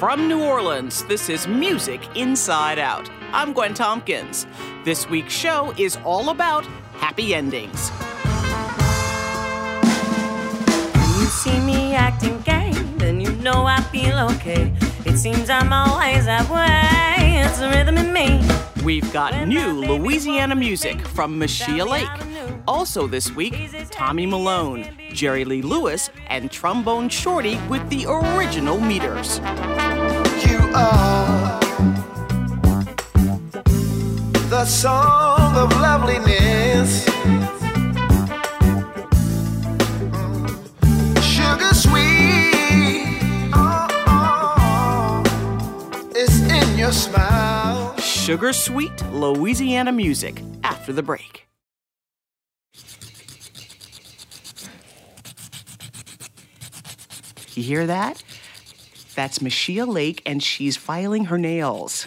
From New Orleans, this is Music Inside Out. I'm Gwen Tompkins. This week's show is all about happy endings. You see me acting gay, then you know I feel okay. It seems I'm always that way. It's the rhythm in me. We've got new Louisiana music from Machia Lake. Also this week, Tommy Malone, Jerry Lee Lewis, and Trombone Shorty with the original meters. You are the song of loveliness, sugar sweet, it's in your smile. Sugar Sweet Louisiana music after the break. You hear that? That's Machia Lake, and she's filing her nails.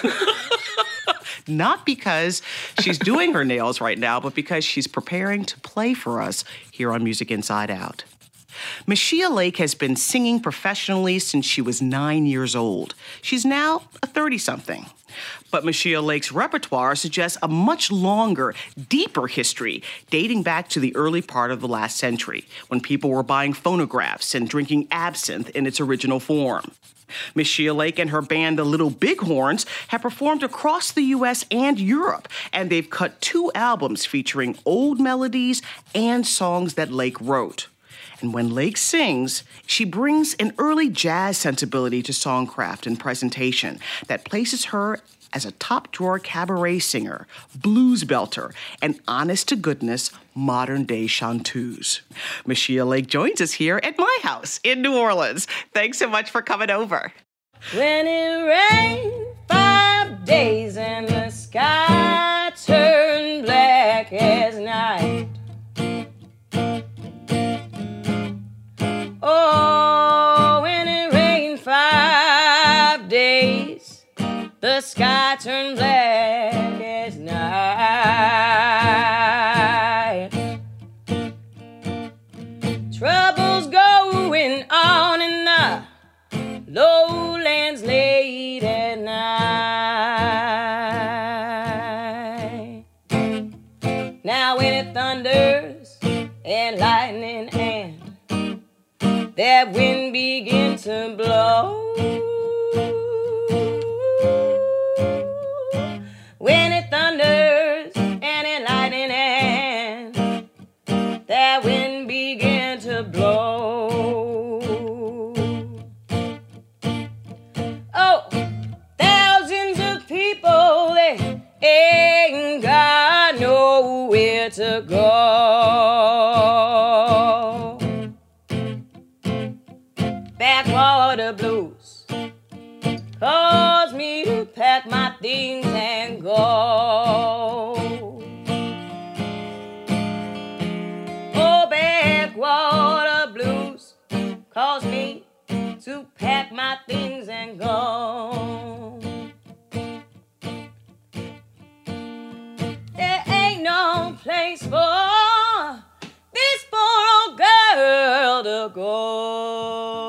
Not because she's doing her nails right now, but because she's preparing to play for us here on Music Inside Out. Machia Lake has been singing professionally since she was 9 years old. She's now a 30-something. But Machia Lake's repertoire suggests a much longer, deeper history dating back to the early part of the last century, when people were buying phonographs and drinking absinthe in its original form. Machia Lake and her band, the Little Bighorns, have performed across the U.S. and Europe, and they've cut 2 albums featuring old melodies and songs that Lake wrote. And when Lake sings, she brings an early jazz sensibility to songcraft and presentation that places her as a top-drawer cabaret singer, blues belter, and honest-to-goodness modern-day chanteuse. Machia Lake joins us here at my house in New Orleans. Thanks so much for coming over. When it rained 5 days and the sky turned black as night. Oh, when it rained 5 days, the sky turned black as night. Troubles going on in the lowlands late at night. Now when it thunders and lightning and that wind began to blow. When it thunders and it lightning and that wind began to blow. Oh, thousands of people, they ain't got nowhere to go. Backwater blues caused me to pack my things and go. Oh, backwater blues caused me to pack my things and go. There ain't no place for this poor old girl to go.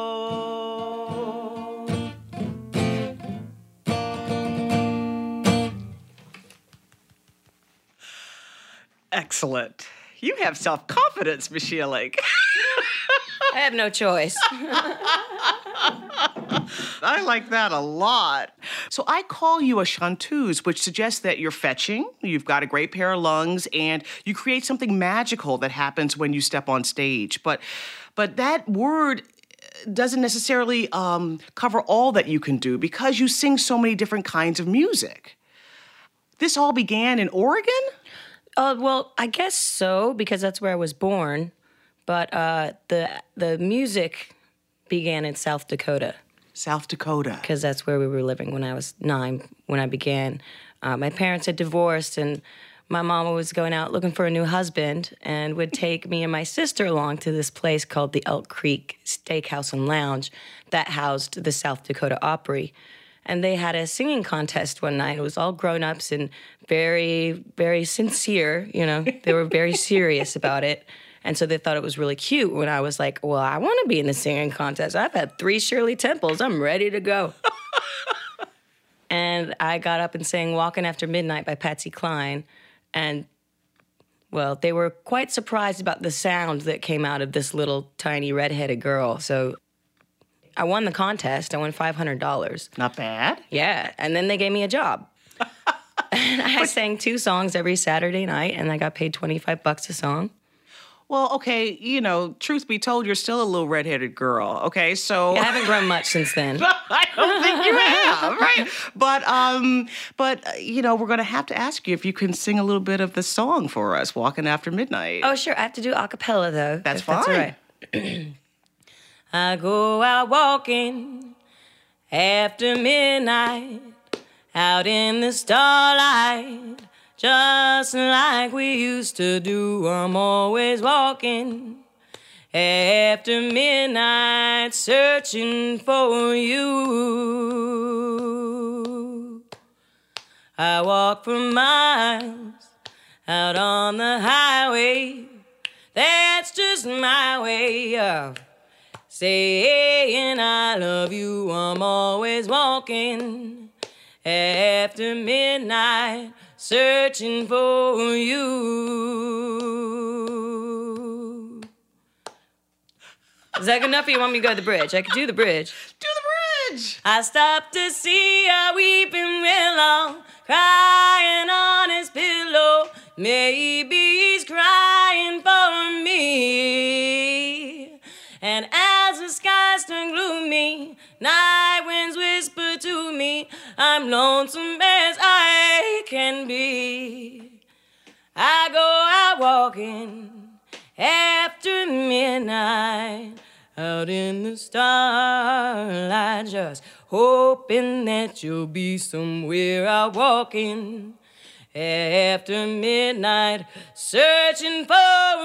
Excellent. You have self-confidence, Machia Lake. I have no choice. I like that a lot. So I call you a chanteuse, which suggests that you're fetching, you've got a great pair of lungs, and you create something magical that happens when you step on stage. But that word doesn't necessarily cover all that you can do because you sing so many different kinds of music. This all began in Oregon? Well, I guess so, because that's where I was born. But the music began in South Dakota. South Dakota. Because that's where we were living when I was 9, when I began. My parents had divorced, and my mama was going out looking for a new husband and would take me and my sister along to this place called the Elk Creek Steakhouse and Lounge that housed the South Dakota Opry. And they had a singing contest one night. It was all grown-ups and very, very sincere, you know. They were very serious about it. And so they thought it was really cute when I was like, well, I want to be in the singing contest. I've had 3 Shirley Temples. I'm ready to go. And I got up and sang Walking After Midnight by Patsy Cline. And, well, they were quite surprised about the sound that came out of this little tiny redheaded girl. So I won the contest. I won $500. Not bad. Yeah. And then they gave me a job. And I sang 2 songs every Saturday night, and I got paid $25 a song. Well, okay, you know, truth be told, you're still a little redheaded girl, okay? So I haven't grown much since then. I don't think you have, right? But you know, we're going to have to ask you if you can sing a little bit of the song for us, Walking After Midnight. Oh, sure. I have to do a cappella, though. That's fine. That's all right. I go out walking after midnight, out in the starlight, just like we used to do. I'm always walking after midnight, searching for you. I walk for miles out on the highway. That's just my way of saying I love you. I'm always walking after midnight, searching for you. Is that good enough, or you want me to go to the bridge? I could do the bridge. Do the bridge! I stopped to see a weeping willow crying on his pillow. Maybe he's crying for me. And as the skies turn gloomy, night winds whisper to me, I'm lonesome as I can be. I go out walking after midnight, out in the starlight, just hoping that you'll be somewhere out walking after midnight, searching for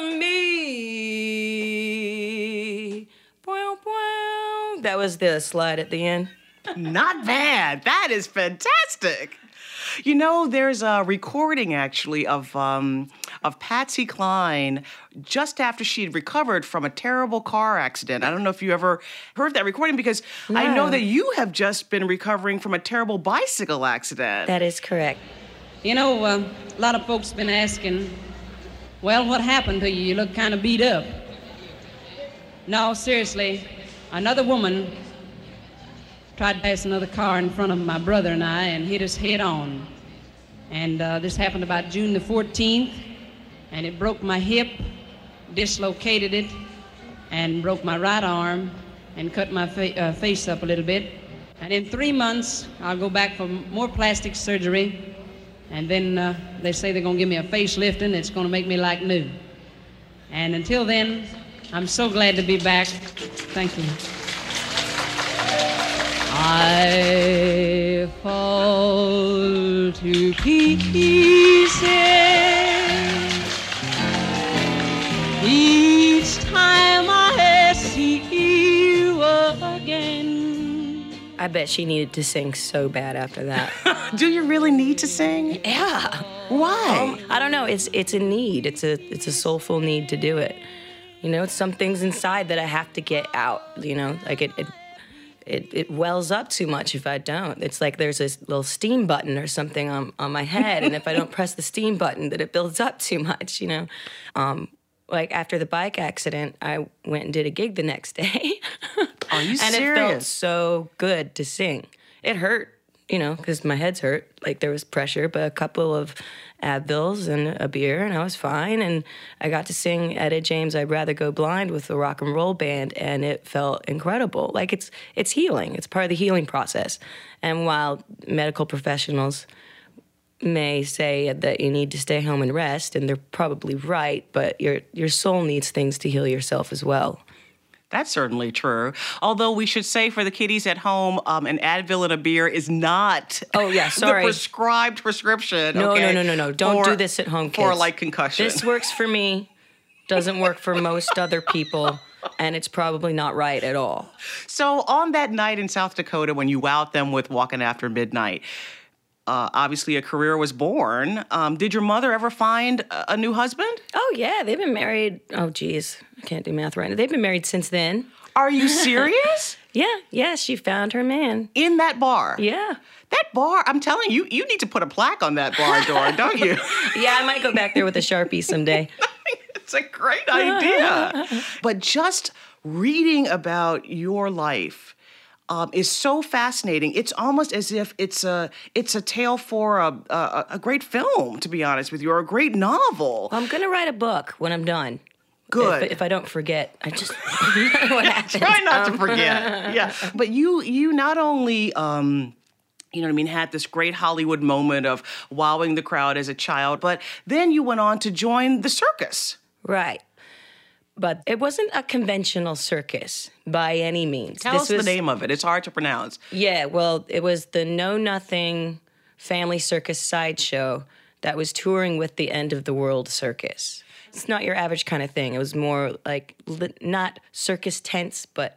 me. That was the slide at the end. Not bad. That is fantastic. You know, there's a recording actually of Patsy Cline just after she had recovered from a terrible car accident. I don't know if you ever heard that recording, because No. I know that you have just been recovering from a terrible bicycle accident. That is correct. You know, a lot of folks been asking, well, what happened to you? You look kind of beat up. No, seriously, another woman tried to pass another car in front of my brother and I and hit us head on. And this happened about June the 14th, and it broke my hip, dislocated it, and broke my right arm and cut my face up a little bit. And in 3 months, I'll go back for more plastic surgery, and then they say they're going to give me a facelift and it's going to make me like new. And until then, I'm so glad to be back. Thank you. I fall to pieces each time I see you again. I bet she needed to sing so bad after that. Do you really need to sing? Yeah. Why? I don't know. It's a need. It's a soulful need to do it. You know, it's some things inside that I have to get out. You know, like it wells up too much if I don't. It's like there's this little steam button or something on my head, and if I don't press the steam button, that it builds up too much. You know, like after the bike accident, I went and did a gig the next day. Are you and serious? it felt so good to sing. It hurt, you know, because my head's hurt. Like there was pressure, but a couple of Advils and a beer, and I was fine. And I got to sing Etta James' "I'd Rather Go Blind" with the rock and roll band, and it felt incredible. Like it's healing. It's part of the healing process. And while medical professionals may say that you need to stay home and rest, and they're probably right, but your soul needs things to heal yourself as well. That's certainly true. Although we should say for the kiddies at home, an Advil and a beer is not Oh, yeah, sorry. the prescribed prescription. No, okay, no. Don't for- do this at home, kids. For like concussion. This works for me, doesn't work for most other people, and it's probably not right at all. So on that night in South Dakota when you wowed them with Walking After Midnight, obviously a career was born. Did your mother ever find a new husband? Oh, Oh, yeah, they've been married. Oh, geez, I can't do math right now. They've been married since then. Are you serious? Yeah, she found her man. In that bar? Yeah. That bar, I'm telling you, you need to put a plaque on that bar door, don't you? Yeah, I might go back there with a Sharpie someday. It's a great idea. But just reading about your life is so fascinating. It's almost as if it's a tale for a great film, to be honest with you, or a great novel. I'm going to write a book when I'm done. Good. If I don't forget, I just what happens. Try not to forget. Yeah. But you not only you know what I mean, had this great Hollywood moment of wowing the crowd as a child, but then you went on to join the circus. Right. But it wasn't a conventional circus by any means. Tell us the name of it. It's hard to pronounce. Yeah, well, it was the Know Nothing Family Circus Sideshow that was touring with the End of the World Circus. It's not your average kind of thing. It was more like not circus tents, but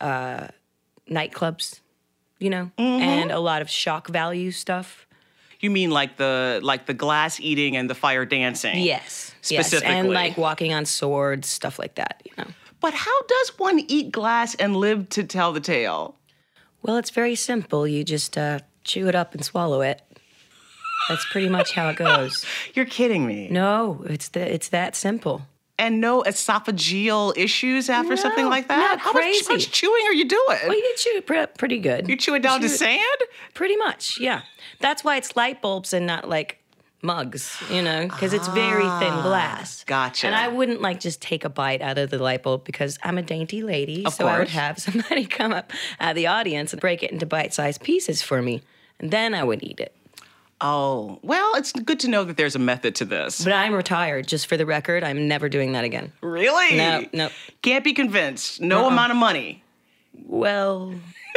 nightclubs, you know, and a lot of shock value stuff. You mean like the glass eating and the fire dancing? Yes, specifically, yes. And like walking on swords, stuff like that. You know. But how does one eat glass and live to tell the tale? Well, it's very simple. You just chew it up and swallow it. That's pretty much how it goes. You're kidding me. No, it's that simple. And no esophageal issues after something like that? No, How much chewing are you doing? Well, you chew pretty good. You chew it down to sand? Pretty much, yeah. That's why it's light bulbs and not like mugs, you know, because it's very thin glass. Gotcha. And I wouldn't like just take a bite out of the light bulb because I'm a dainty lady. Of so I would course. have somebody come up out of the audience and break it into bite-sized pieces for me. And then I would eat it. Oh, well, it's good to know that there's a method to this. But I'm retired, just for the record. I'm never doing that again. Really? No. Can't be convinced. No amount of money. Well...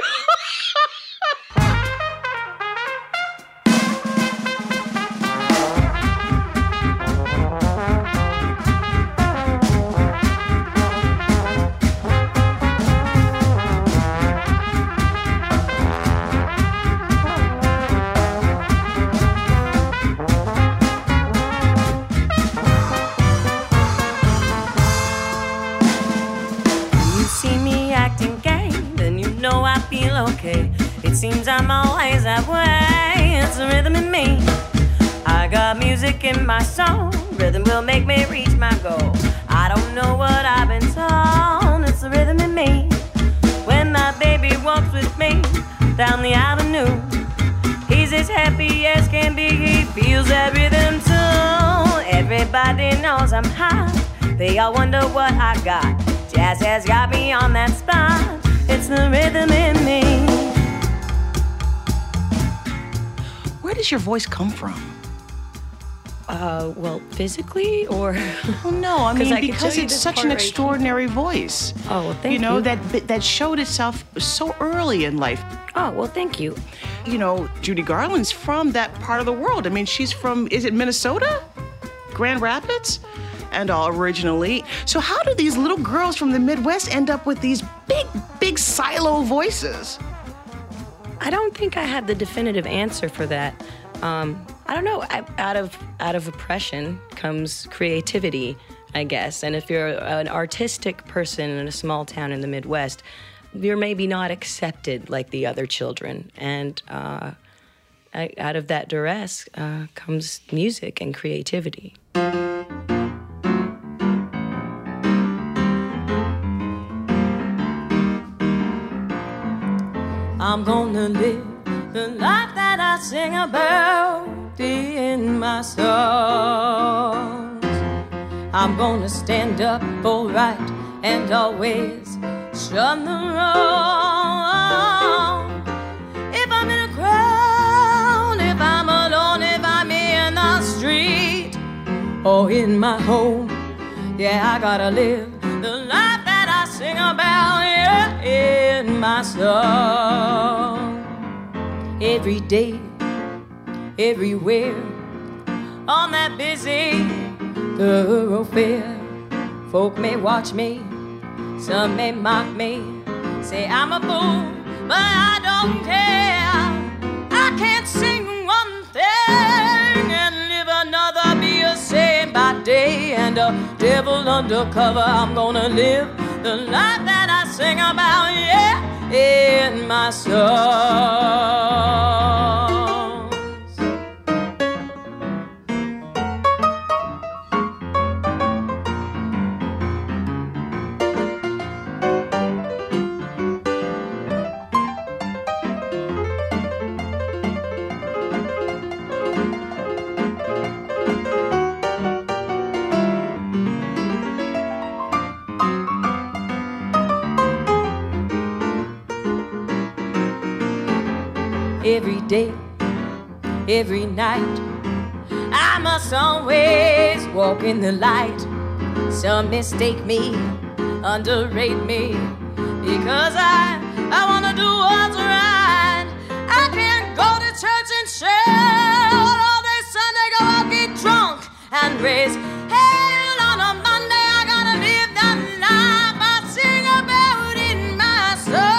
Okay, it seems I'm always that way. It's the rhythm in me. I got music in my soul. Rhythm will make me reach my goal. I don't know what I've been told. It's the rhythm in me. When my baby walks with me down the avenue, he's as happy as can be. He feels that rhythm too. Everybody knows I'm hot. They all wonder what I got. Jazz has got me on that spot. It's the rhythm in me. Where does your voice come from? Well, physically or? Well, no, I mean, because it's it's such an extraordinary voice. Oh, well, thank you. You know, that showed itself so early in life. Oh, well, thank you. You know, Judy Garland's from that part of the world. I mean, she's from, is it Minnesota? Grand Rapids? And all originally. So how do these little girls from the Midwest end up with these big silo voices? I don't think I have the definitive answer for that. I don't know. Out of oppression comes creativity, I guess. And if you're an artistic person in a small town in the Midwest, you're maybe not accepted like the other children. And out of that duress comes music and creativity. I'm gonna live the life that I sing about in my songs. I'm gonna stand up for right and always shun the wrong. If I'm in a crowd, if I'm alone, if I'm in the street or in my home, yeah, I gotta live the life that I sing about, yeah, in my song. Every day, everywhere, on that busy thoroughfare, folk may watch me, some may mock me, say I'm a fool, but I don't care. I can't sing one thing and live another, be a same by day and and a devil undercover. I'm gonna live the life that I sing about, yeah, in my songs. Every day, every night, I must always walk in the light. Some mistake me, underrate me, because I wanna do what's right. I can't go to church and shout all day Sunday, go out, get drunk and raise hell on a Monday. I gotta live that life I sing about in my soul.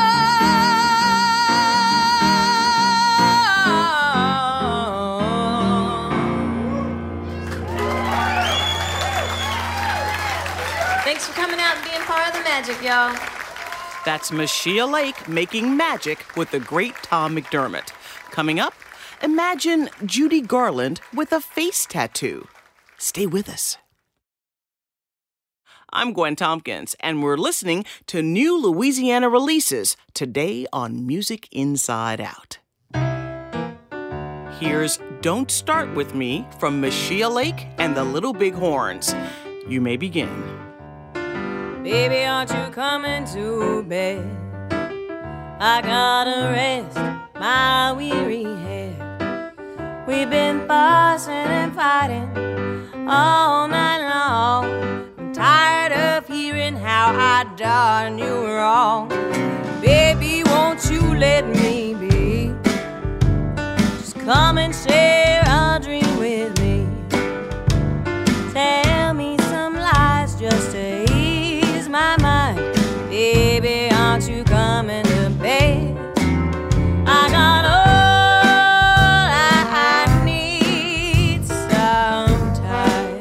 Thanks for coming out and being part of the magic, y'all. That's Mashia Lake making magic with the great Tom McDermott. Coming up, imagine Judy Garland with a face tattoo. Stay with us. I'm Gwen Tompkins, and we're listening to new Louisiana releases today on Music Inside Out. Here's Don't Start With Me from Mashia Lake and the Little Big Horns. You may begin. Baby, aren't you coming to bed? I gotta rest my weary head. We've been fussing and fighting all night long. I'm tired of hearing how I done you wrong. Baby, won't you let me be? Just come and share a dream with me. Tell me some lies just to ease my mind. Baby, aren't you coming to bed? I got all I need sometimes,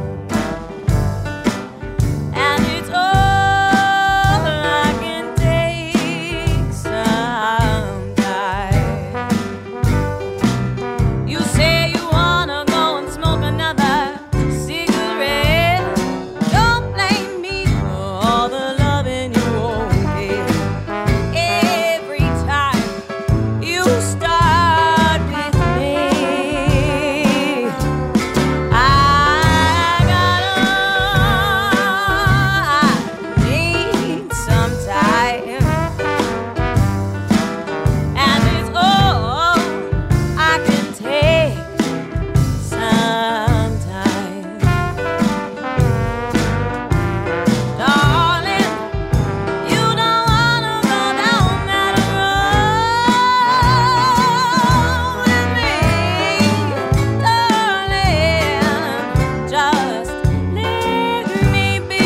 and it's all I can take sometimes. You say you wanna go and smoke another cigarette. Don't blame me for all the loving you won't get. Every time you start with me, I got all I need sometimes, and it's all I can take sometimes. Darling, you don't wanna go down that road with me, darling. Just let me be.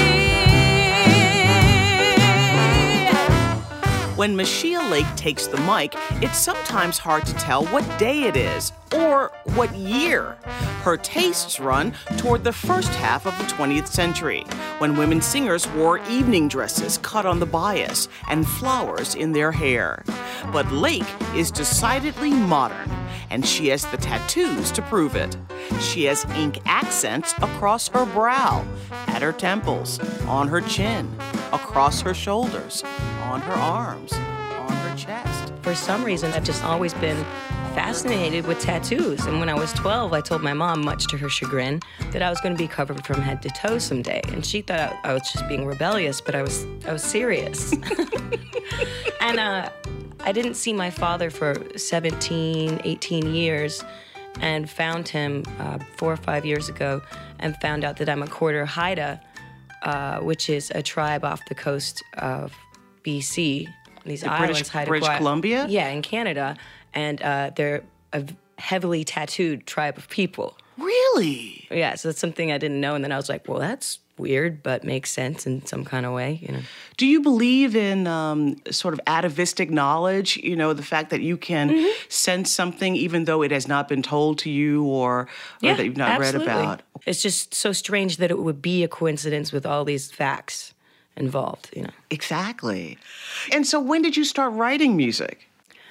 When Mashia Lake takes the mic, it's sometimes hard to tell what day it is or what year. Her tastes run toward the first half of the 20th century, when women singers wore evening dresses cut on the bias and flowers in their hair. But Lake is decidedly modern, and she has the tattoos to prove it. She has ink accents across her brow, at her temples, on her chin, across her shoulders, on her arms, on her chest. For some reason, I've just always been fascinated with tattoos. And when I was 12, I told my mom, much to her chagrin, that I was going to be covered from head to toe someday. And she thought I was just being rebellious, but I was serious. And I didn't see my father for 17, 18 years, and found him 4 or 5 years ago, and found out that I'm a quarter Haida, which is a tribe off the coast of BC. These islands, British Columbia? Yeah, in Canada. And they're a heavily tattooed tribe of people. Really? Yeah, so that's something I didn't know. And then I was like, well, that's weird, but makes sense in some kind of way, you know. Do you believe in sort of atavistic knowledge? You know, the fact that you can sense something even though it has not been told to you or that you've not read about? It's just so strange that it would be a coincidence with all these facts involved, you know. Exactly. And so when did you start writing music?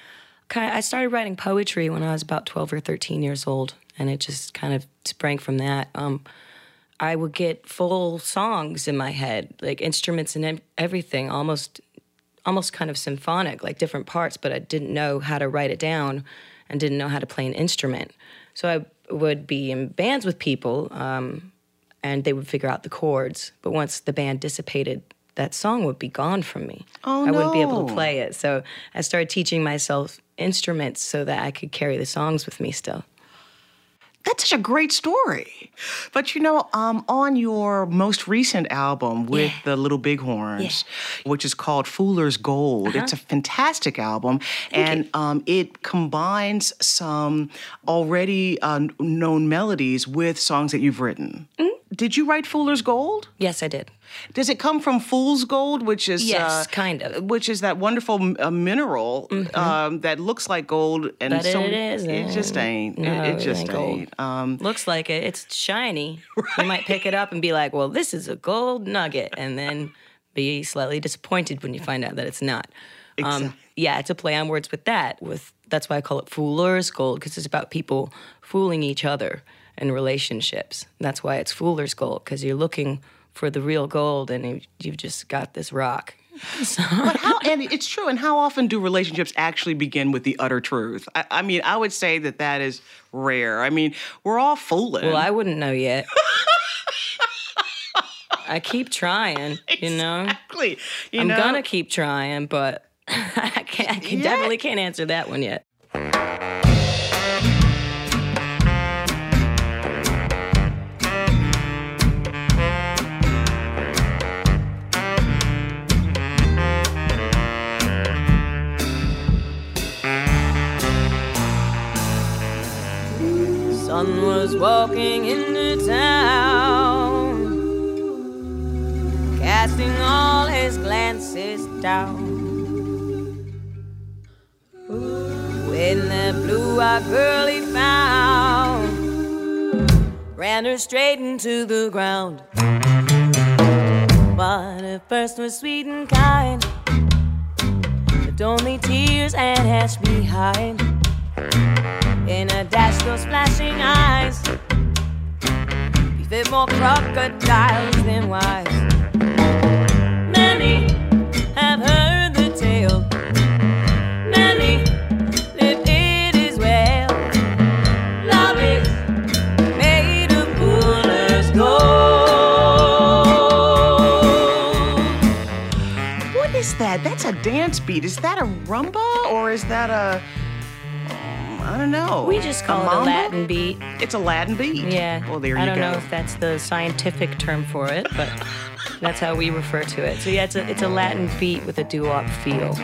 I started writing poetry when I was about 12 or 13 years old, and it just kind of sprang from that. I would get full songs in my head, like instruments and everything, almost kind of symphonic, like different parts, but I didn't know how to write it down and didn't know how to play an instrument. So I would be in bands with people, and they would figure out the chords, but once the band dissipated, that song would be gone from me. Oh, I wouldn't be able to play it. So I started teaching myself instruments so that I could carry the songs with me still. That's such a great story. But, you know, on your most recent album with the Little Bighorns, which is called Fool's Gold, it's a fantastic album. And it combines some already known melodies with songs that you've written. Did you write Fool's Gold? Yes, I did. Does it come from fool's gold, which is kind of, which is that wonderful mineral that looks like gold, and but so it isn't. it just ain't. No, it just ain't. Looks like it. It's shiny. Right. You might pick it up and be like, "Well, this is a gold nugget," and then be slightly disappointed when you find out that it's not. Exactly. Yeah, it's a play on words with that. That's why I call it Fool's Gold, because it's about people fooling each other in relationships. That's why it's Fool's Gold, because you're looking for the real gold, and you've just got this rock. So. But and it's true, and how often do relationships actually begin with the utter truth? I mean, I would say that is rare. I mean, we're all fooling. Well, I wouldn't know yet. I keep trying, you know? Exactly. I'm gonna keep trying, but I definitely can't answer that one yet. Son was walking into town, casting all his glances down. When that blue-eyed girl he found ran her straight into the ground. But at first was sweet and kind, but only tears and hands behind. In a dash, those flashing eyes, he fed more crocodiles than wise. Many have heard the tale, many lived it as well. Love is made of fool's gold. What is that? That's a dance beat. Is that a rumba or is that a... I don't know. We just call it a Latin beat. It's a Latin beat? Yeah. Well, there you go. I don't know if that's the scientific term for it, but that's how we refer to it. So yeah, it's a Latin beat with a doo-wop feel.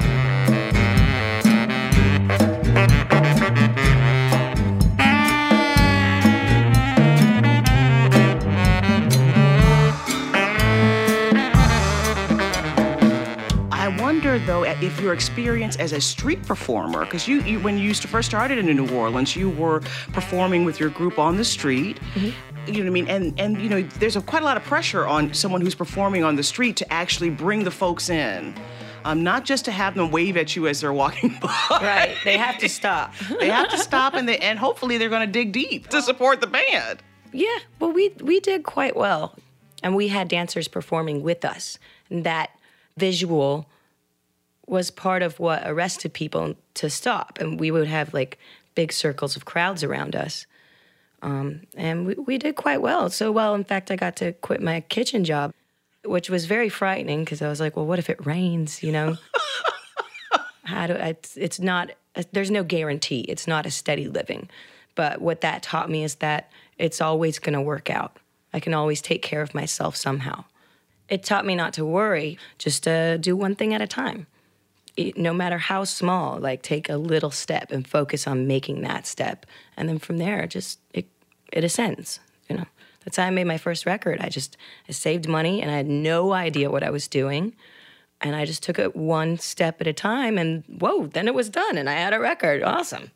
Though, if your experience as a street performer, because you when you used to first started in New Orleans, you were performing with your group on the street. You know what I mean? And you know, there's quite a lot of pressure on someone who's performing on the street to actually bring the folks in. Not just to have them wave at you as they're walking by. Right, they have to stop. They have to stop, and hopefully they're going to dig deep to support the band. Yeah, well, we did quite well. And we had dancers performing with us. And that visual was part of what arrested people to stop. And we would have, like, big circles of crowds around us. And we did quite well. So well, in fact, I got to quit my kitchen job, which was very frightening because I was like, well, what if it rains, you know? It's not, there's no guarantee. It's not a steady living. But what that taught me is that it's always going to work out. I can always take care of myself somehow. It taught me not to worry, just to do one thing at a time. No matter how small, like take a little step and focus on making that step. And then from there, it ascends. That's how I made my first record. I saved money, and I had no idea what I was doing. And I just took it one step at a time, and whoa, then it was done, and I had a record. Awesome.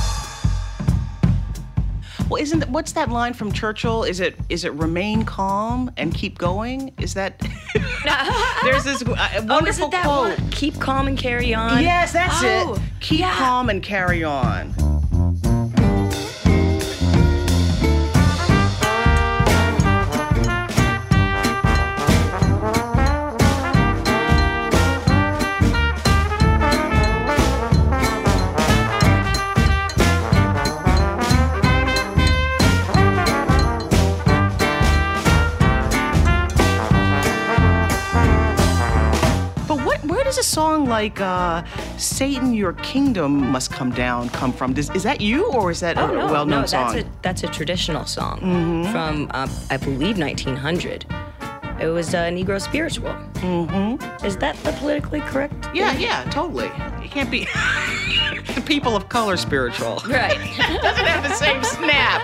Well, what's that line from Churchill? Is it remain calm and keep going? Is that there's this wonderful is it that quote. one? Keep calm and carry on. Yes, that's it. Keep yeah. calm and carry on. A song like Satan, Your Kingdom Must Come Down come from? Is that you, or is that a well-known song? That's a traditional song from, I believe, 1900. It was a Negro spiritual. Mm-hmm. Is that the politically correct thing? Yeah, totally. It can't be the people of color spiritual. Right. It doesn't have the same snap.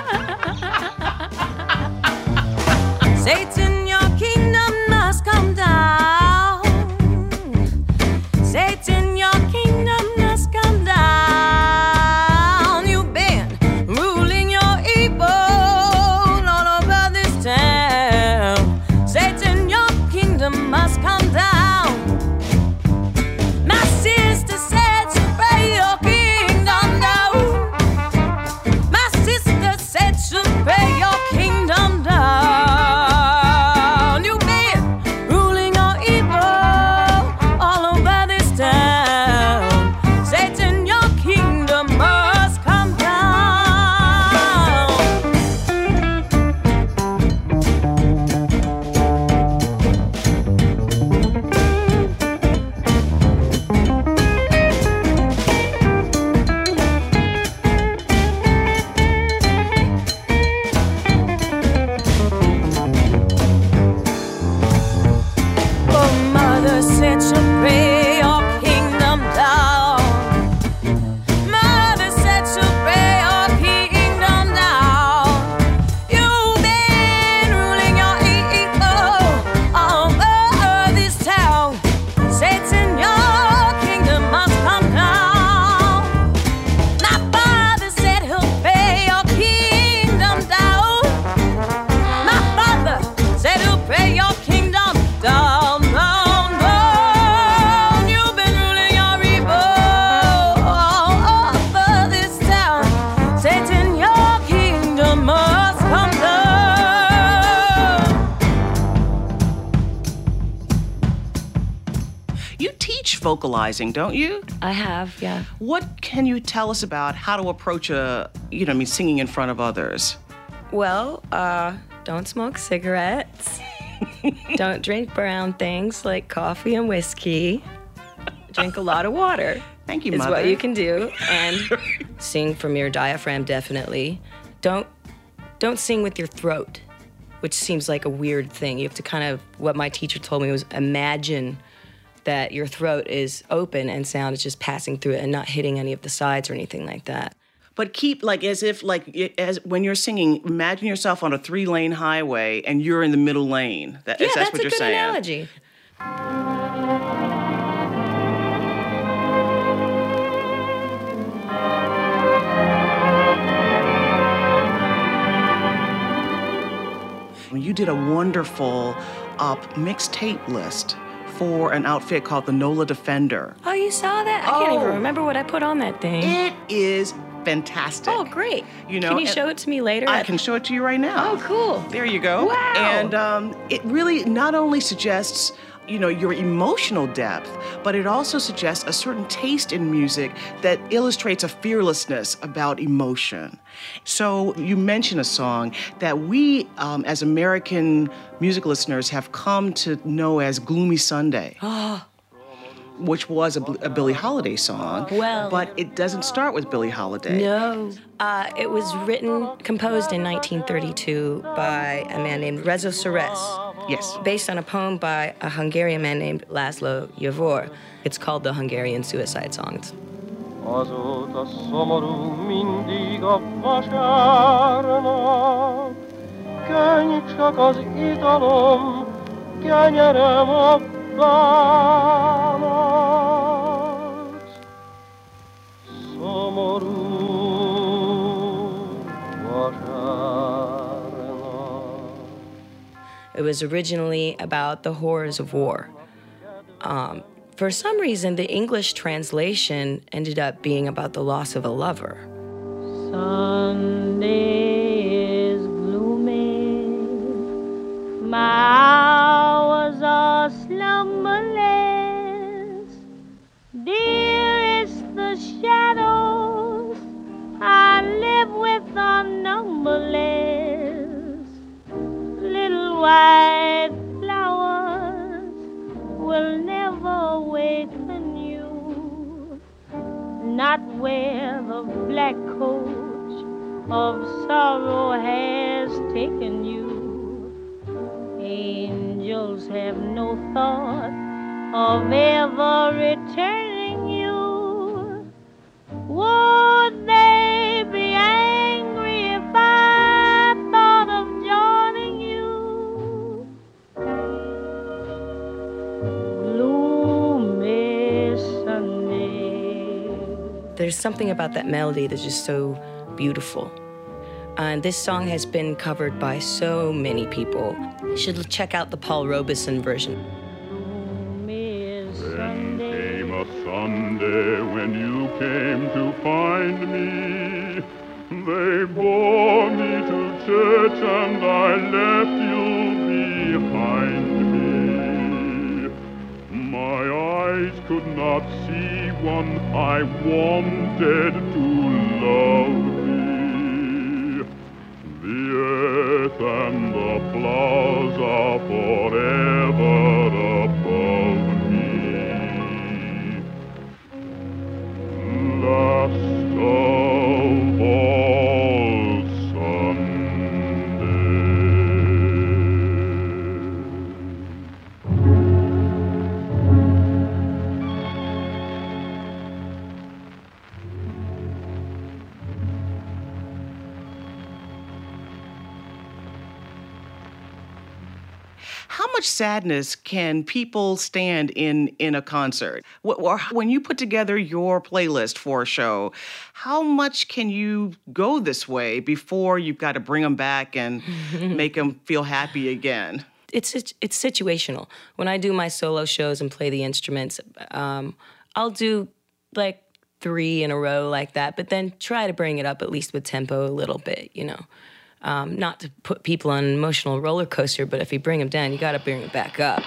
Satan, your kingdom must come down. Satan, your kingdom must come down. You've been ruling your evil all over this town. Satan, your kingdom must come down. My sister said she'll pray your kingdom down. My sister said she'll pray your kingdom down. You've been ruling your evil all over this town. Satan, your kingdom must come down. Oh, mother said she'll pray your kingdom down. Mother said she'll pray your kingdom down. You've been ruling your evil all over this town. Satan, your kingdom must come down. My father said he'll pray your kingdom down. My father said he'll pray your kingdom down, down, down. You've been ruling your evil all over this town. Satan, your kingdom must come down. You teach vocalizing, don't you? I have, yeah. What can you tell us about how to approach singing in front of others? Well, don't smoke cigarettes. Don't drink brown things like coffee and whiskey. Drink a lot of water. Thank you, is Mother. what you can do. And sing from your diaphragm, definitely. Don't sing with your throat, which seems like a weird thing. You have to kind of, what my teacher told me was imagine that your throat is open and sound is just passing through it and not hitting any of the sides or anything like that. But keep as when you're singing, imagine yourself on a 3-lane highway and you're in the middle lane. That's what you're saying. Yeah, that's a good analogy. You did a wonderful mixtape list for an outfit called the NOLA Defender. Oh, you saw that? I can't even remember what I put on that thing. It is fantastic. Oh, great. You know, can you show it to me later? I can show it to you right now. Oh, cool. There you go. Wow. And it really not only suggests, your emotional depth, but it also suggests a certain taste in music that illustrates a fearlessness about emotion. So you mentioned a song that we, as American music listeners, have come to know as Gloomy Sunday. Which was a Billie Holiday song. Well, but it doesn't start with Billie Holiday. No. It was composed in 1932 by a man named Rezo Seress. Yes. Based on a poem by a Hungarian man named Laszlo Javor. It's called the Hungarian Suicide Song. Azóta szomorú mindig a vasárnap, Kenj csak az italom, kenyerem a bánat. Szomorú vasárnap. It was originally about the horrors of war. For some reason, the English translation ended up being about the loss of a lover. Sunday is gloomy, my hours are slumberless. Dearest, the shadows I live with are numberless. Little white flowers will never awaken you, not where the black coach of sorrow has taken you. Angels have no thought of ever returning you. Would they be angry if I thought of joining you? Gloomy Sunday. There's something about that melody that's just so beautiful. And this song has been covered by so many people. You should check out the Paul Robeson version. Gloomy Then Sunday. came a Sunday when you came to find me. They bore me to church and I left you behind me. My eyes could not see one I wanted to love me. The earth and the flowers are forever above me. Last of all Sunday. How much sadness can people stand in a concert? Or when you put together your playlist for a show, how much can you go this way before you've got to bring them back and make them feel happy again? It's situational. When I do my solo shows and play the instruments, I'll do like 3 in a row like that, but then try to bring it up at least with tempo a little bit, you know. Not to put people on an emotional roller coaster, but if you bring them down, you got to bring them back up.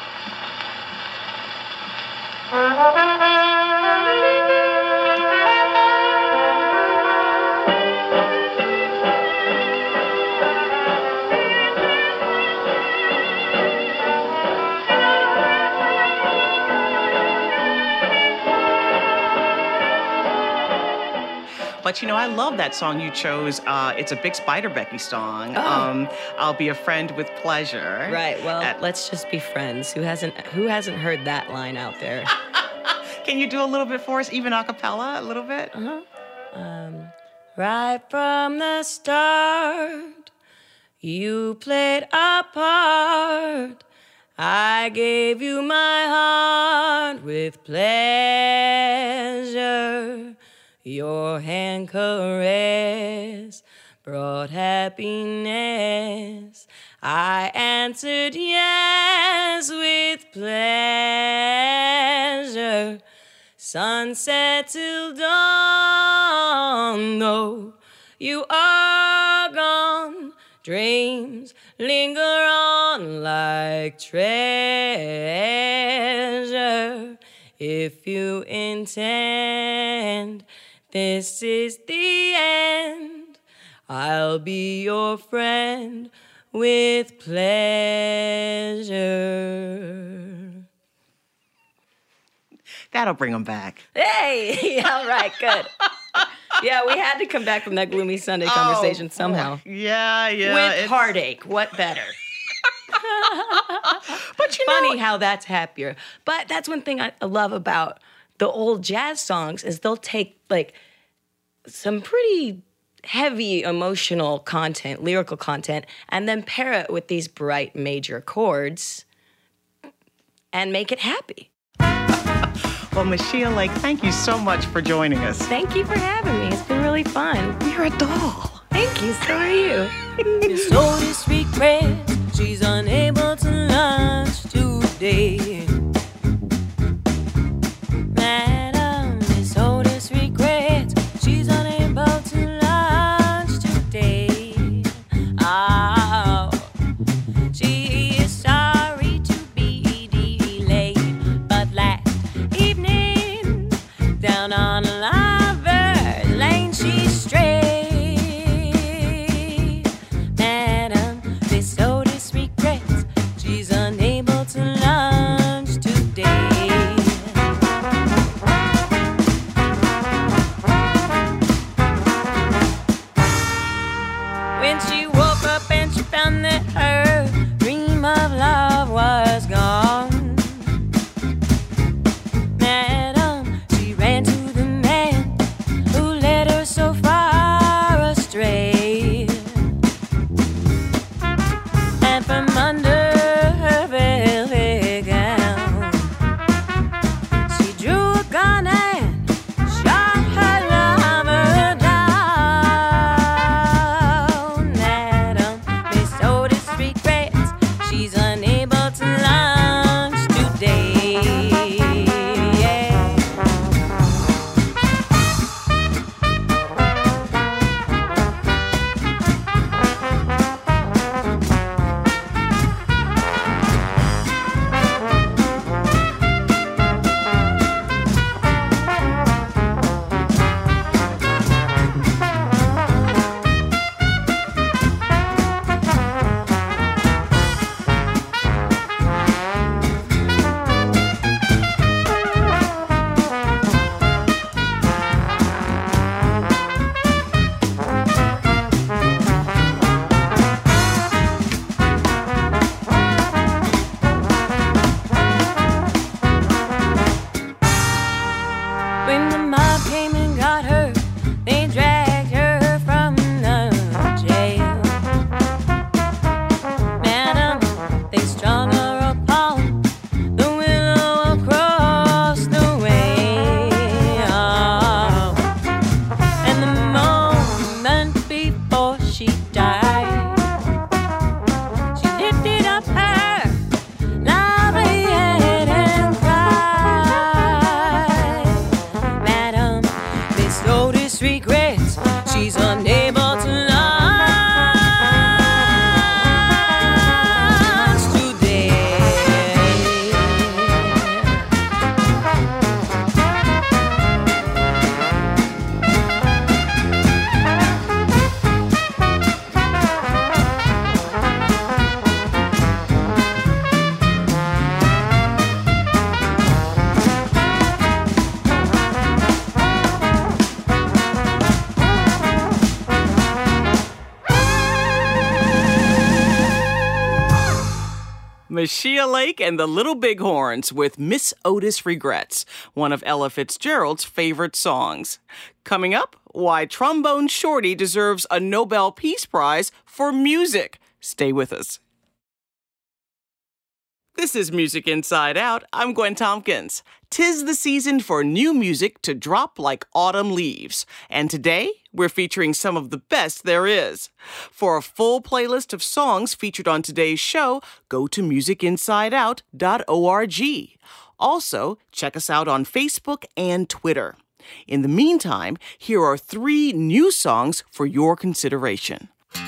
But, you know, I love that song you chose. It's a Big Spider Becky song. I'll Be a Friend with Pleasure. Right, well, let's just be friends. Who hasn't heard that line out there? Can you do a little bit for us, even a cappella, a little bit? Right from the start, you played a part. I gave you my heart with pleasure. Your hand caress brought happiness. I answered yes with pleasure. Sunset till dawn, though you are gone, dreams linger on like treasure. If you intend this is the end, I'll be your friend with pleasure. That'll bring them back. Hey, all right, good. Yeah, we had to come back from that gloomy Sunday conversation somehow. Yeah. With heartache, what better? But you Funny know, how that's happier. But that's one thing I love about the old jazz songs is they'll take like some pretty heavy emotional content, lyrical content, and then pair it with these bright major chords and make it happy. Well, Meshea Lake, thank you so much for joining us. Thank you for having me. It's been really fun. You're a doll. Thank you. So are you. Miss Otis regrets she's unable to lunch today. Madam, Miss Otis regrets she's unable to lunch today. Oh, she is sorry to be delayed, but last evening down on Lovers Lane she strayed. Madam, Miss Otis regrets she's unable to lunch today. When she woke up and she found that her dream of love was gone, Madam, she ran to the man who led her so far astray. And from under her velvet gown, she drew a gun and shot her lover down. Madam, Miss Otis regrets she's unable to lunch today. Yeah. When the mob came and got her, they dragged her from the jail. Madam, they strung her upon the willow across the way. Oh. And the moment before she died, she lifted up her lovely head and cried. Madam, Miss Otis regrets she's unable to lunch today. Meshea Lake and the Little Bighorns with Miss Otis Regrets, one of Ella Fitzgerald's favorite songs. Coming up, why Trombone Shorty deserves a Nobel Peace Prize for music. Stay with us. This is Music Inside Out. I'm Gwen Tompkins. 'Tis the season for new music to drop like autumn leaves. And today, we're featuring some of the best there is. For a full playlist of songs featured on today's show, go to musicinsideout.org. Also, check us out on Facebook and Twitter. In the meantime, here are 3 new songs for your consideration.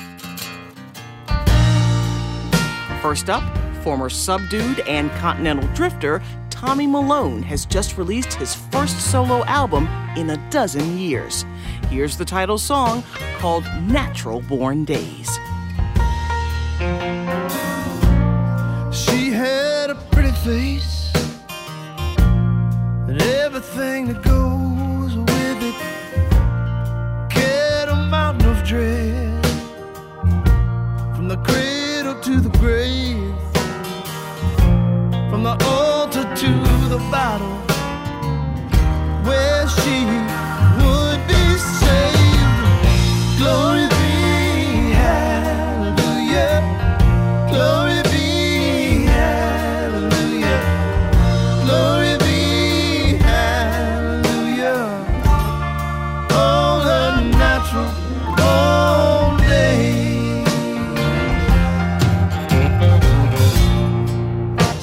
First up, former Subdued and Continental Drifter Tommy Malone has just released his first solo album in a dozen years. Here's the title song called Natural Born Days. She had a pretty face and everything that goes with it. Carried a mountain of dread from the cradle to the grave, from the altar to the battle, where she would be saved. Glory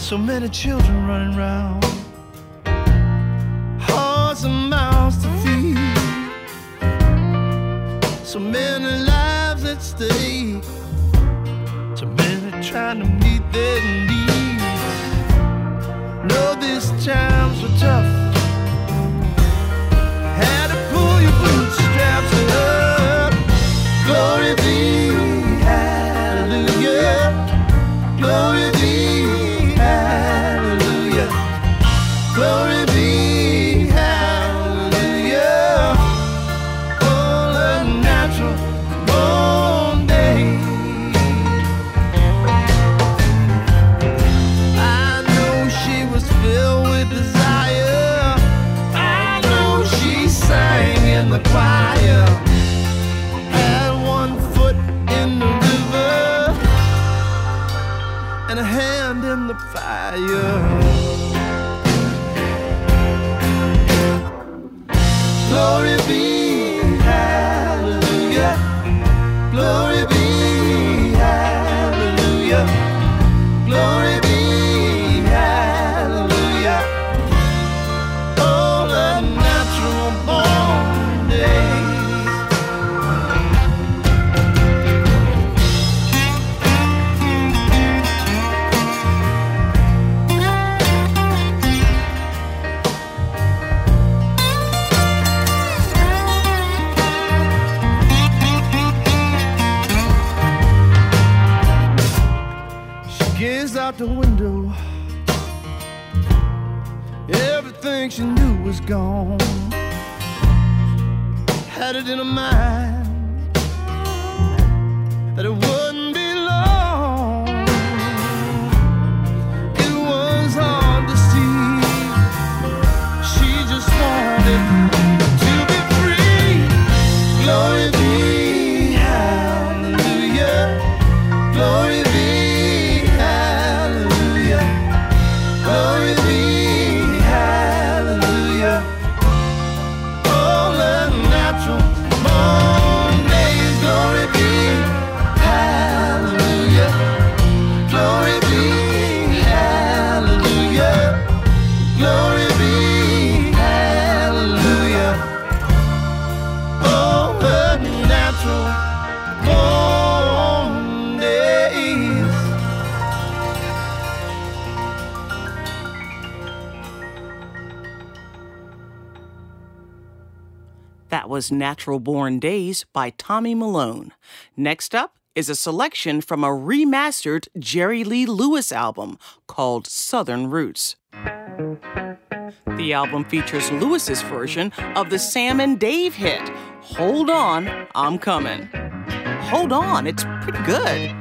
So many children running round, hearts and mouths to feed, so many lives at stake, so many trying to meet their needs. Know these times were tough, had to pull your bootstraps up. Glory be, hallelujah. Glory be, hallelujah. Glory be, hallelujah. All the natural born days. I know she was filled with desire. I know she sang in the choir. Had one foot in the river and a hand in the fire. Glory be, hallelujah. Glory be, hallelujah. Glory be, hallelujah. All the natural born days. Gazed out the window, everything she knew was gone. Had it in her mind that it wouldn't be long. It was hard to see, she just wanted to be free. Glory be, hallelujah. Glory be, glory be, hallelujah. All the natural born days. Glory be, hallelujah. Glory be, hallelujah. Glory be, hallelujah. All the natural born days. That was Natural Born Days by Tommy Malone. Next up is a selection from a remastered Jerry Lee Lewis album called Southern Roots. The album features Lewis's version of the Sam and Dave hit, Hold On, I'm Coming. Hold on, it's pretty good.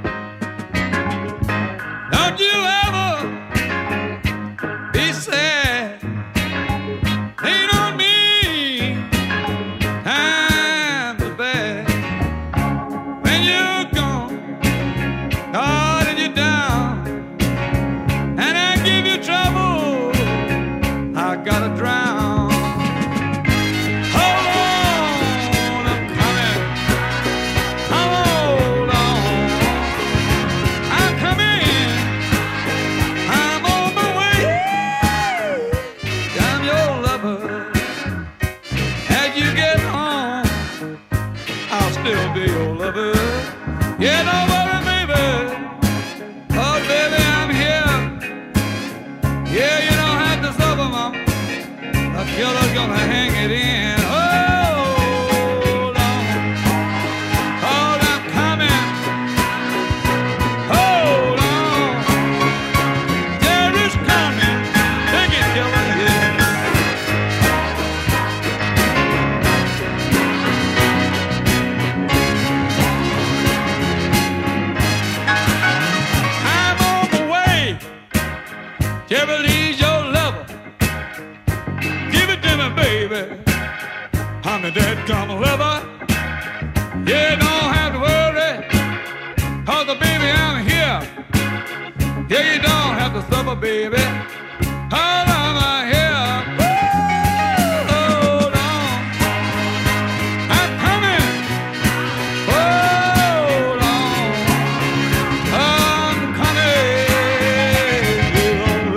Don't you ever be sad, ain't on me. Times are bad when you're gone, calling you down, and I give you trouble, I gotta drown. Hold on, I'm coming. Hold on, I'm coming. I'm on my way. I'm your lover. As you get home, I'll still be your lover. Yeah, don't worry, baby. Oh, baby, I'm here. Yeah, you don't have to suffer, mama. The killer's gonna hang it in. Hold on. Hold, I'm coming. Hold on. There is coming. Take it, killer, yeah. I'm on the way. Jerry Lee's your lover. Give it to me, baby. I'm a dead dumb lover. Yeah, don't have to worry. 'Cause the baby, I'm here. Yeah, you don't have to suffer, baby. Hold on, I'm here. Hold on. I'm coming. Hold on. I'm coming.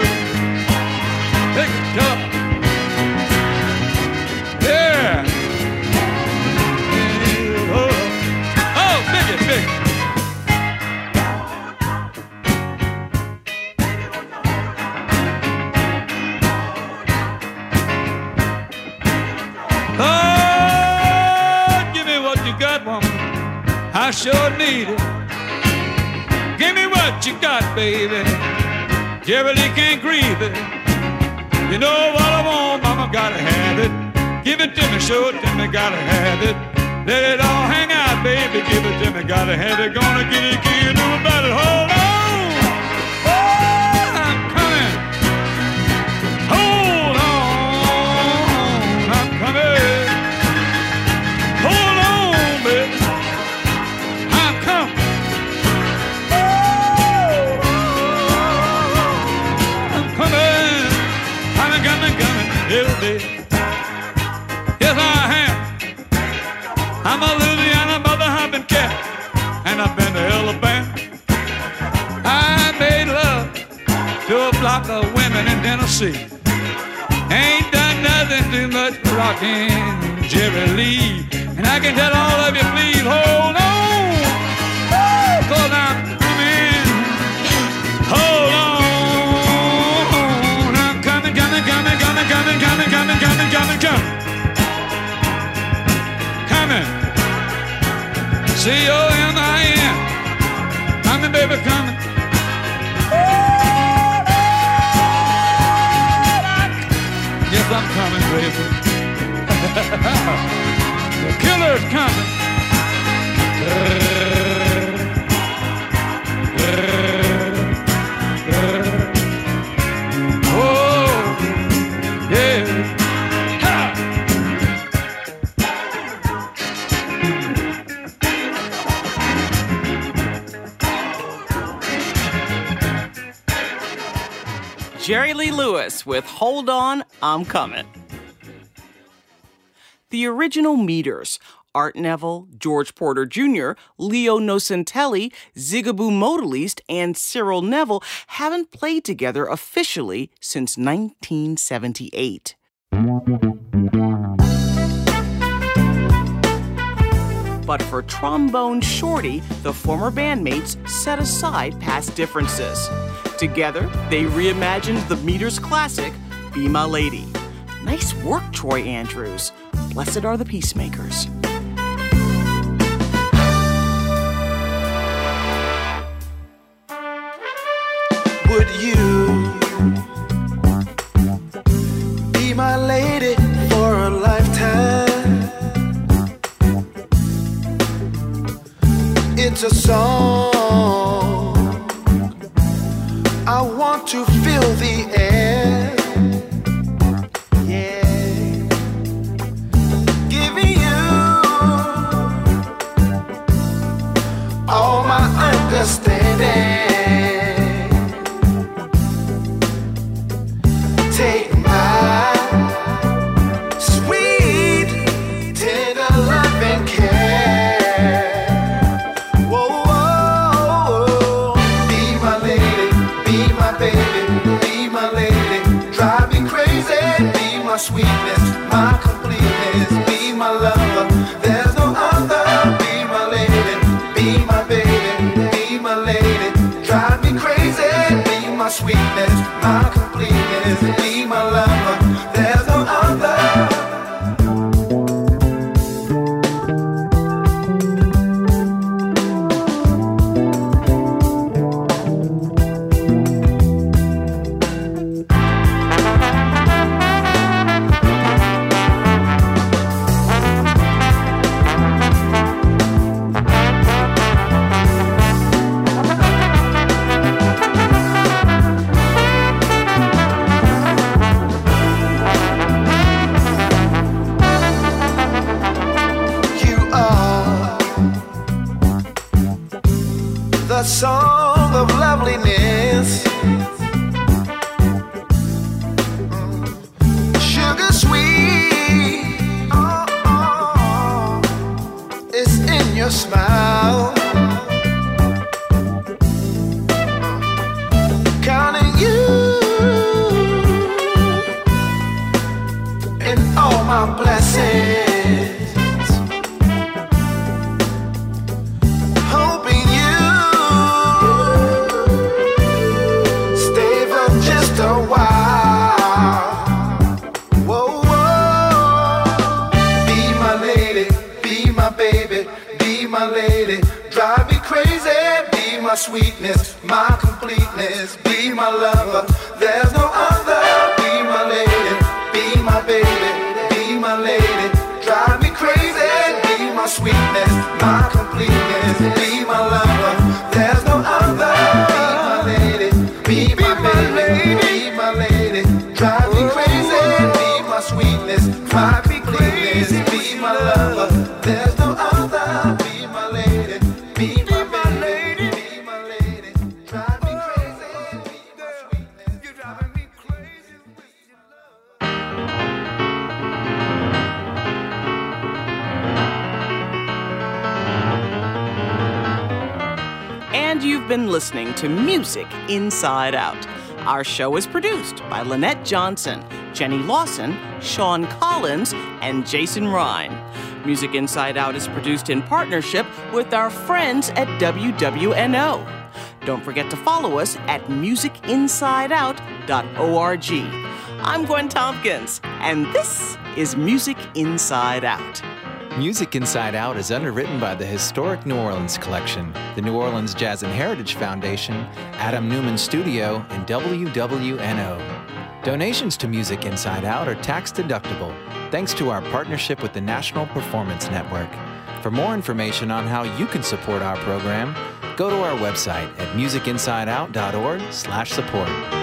I sure need it. Give me what you got, baby. Jerry Lee can't grieve it. You know what I want, mama, gotta have it. Give it to me, show it to me, gotta have it. Let it all hang out, baby, give it to me, gotta have it. Gonna get it, can't do about it, hold on. Oh, I'm coming. Hold on, I'm coming. Hold on, baby, I'm coming. I'm coming, coming every day. Yes, I am. I'm a Louisiana mother humping cat, and I've been to Alabama. I made love to a flock of women in Tennessee. Ain't done nothing too much for rocking Jerry Lee. And I can tell all of you, please hold on, 'cause I'm coming. Hold on. Coming. C-O-M-I-N. Coming, baby, coming. Yes, I'm coming, baby. The killer's coming. Jerry Lee Lewis with Hold On, I'm Coming. The original Meters, Art Neville, George Porter Jr., Leo Nocentelli, Zigaboo Modeliste, and Cyril Neville haven't played together officially since 1978. But for Trombone Shorty, the former bandmates set aside past differences. Together, they reimagined the Meters classic, Be My Lady. Nice work, Troy Andrews. Blessed are the peacemakers. Would you be my lady for a lifetime? It's a song I want to fill the air. Yeah, giving you all my understanding. Take my sweet, tender love and care. Whoa, whoa, whoa. Be my lady, be my baby, be my lady. Drive me crazy, be my sweetness, my completeness. Be my lover, there's no other. Be my lady, be my baby, be my lady. Drive me crazy, be my sweetness, my completeness. Be my lover, there's no other. my sweetness, my completeness. Be my lover, there's no other. Be my lady, be my baby, be my lady. Drive me crazy, be my sweetness, my completeness. Be my lover, there's no other. Be my lady, be my baby, be my lady. Drive me crazy, be my sweetness, my completeness. Be my lover, there's no other. Be my lady, be my lady, be my lady. Drive me crazy, be my sweetness. You're driving me crazy with your love. And you've been listening to Music Inside Out. Our show is produced by Lynette Johnson, Jenny Lawson, Sean Collins, and Jason Ryan. Music Inside Out is produced in partnership with our friends at WWNO. Don't forget to follow us at musicinsideout.org. I'm Gwen Tompkins, and this is Music Inside Out. Music Inside Out is underwritten by the Historic New Orleans Collection, the New Orleans Jazz and Heritage Foundation, Adam Newman Studio, and WWNO. Donations to Music Inside Out are tax deductible, thanks to our partnership with the National Performance Network. For more information on how you can support our program, go to our website at musicinsideout.org/support.